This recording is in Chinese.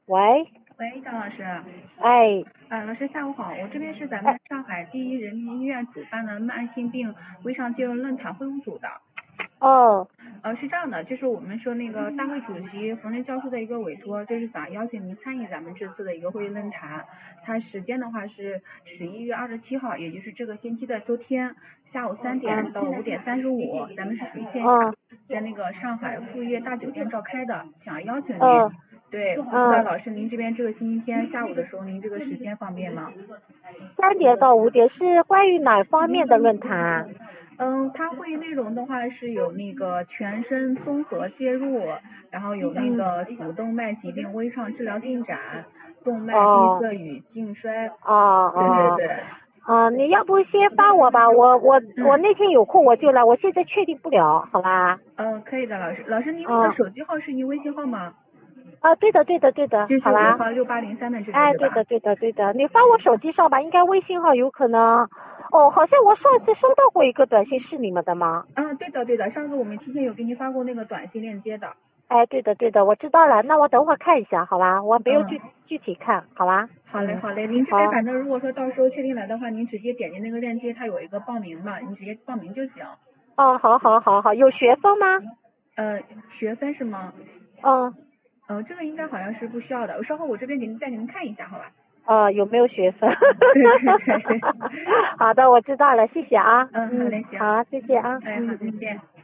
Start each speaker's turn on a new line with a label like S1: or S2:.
S1: 喂，
S2: 喂，张老师。
S1: 哎，
S2: 老师下午好，我这边是咱
S1: 哎，
S2: 们上海第一人民医院主办的慢性病微创接入论坛会务组的。
S1: 哦，
S2: 是这样的，就是我们说那个大会主席冯任教授的一个委托，就是想邀请您参与咱们这次的一个会议论坛。它时间的话是11月27号，也就是这个星期的周天，下午3点到5点35，咱们是属于线下，
S1: 嗯，
S2: 在那个上海富悦大酒店召开的，想邀请您。
S1: 嗯，
S2: 对，不知道
S1: 嗯，
S2: 老师您这边这个星期天下午的时候，您这个时间方便吗？
S1: 3点到5点是关于哪方面的论坛啊？
S2: 它会议内容的话是有那个全身综合介入，然后有那个腹动脉疾病微创治疗进展，动脉闭
S1: 哦，
S2: 塞与颈衰。
S1: 哦，
S2: 对对
S1: 哦，
S2: 对。
S1: 你要不先发我吧，我那天有空我就来，我现在确定不了，好吧？
S2: 可以的，老师。老师，您那个
S1: 嗯，
S2: 手机号是您微信号吗？
S1: 对的，对的，对的，
S2: 就是5
S1: 好啦。
S2: 号6803的这个
S1: 哎，
S2: 对吧？
S1: 对的，对的，对的，你发我手机上吧，应该微信号有可能。哦，好像我上次收到过一个短信，是你们的吗？
S2: 对的对的，上次我们提前有给您发过那个短信链接的。
S1: 哎，对的，对的，我知道了。那我等会儿看一下，好吧？我没有
S2: 嗯，
S1: 具体看，好吧？
S2: 好嘞好嘞，您这边
S1: 好，
S2: 反正如果说到时候确定来的话，您直接点击那个链接，它有一个报名嘛，你直接报名就行。
S1: 哦，好，好，好，好，有学分吗？
S2: 学分是吗？
S1: 嗯，
S2: 这个应该好像是不需要的，我稍后我这边再给您看一下，好吧？
S1: 有没有学分？
S2: 对对对。
S1: 好的，我知道了，谢谢啊。
S2: 好嘞，行。
S1: 好，谢谢啊。
S2: 好，再见。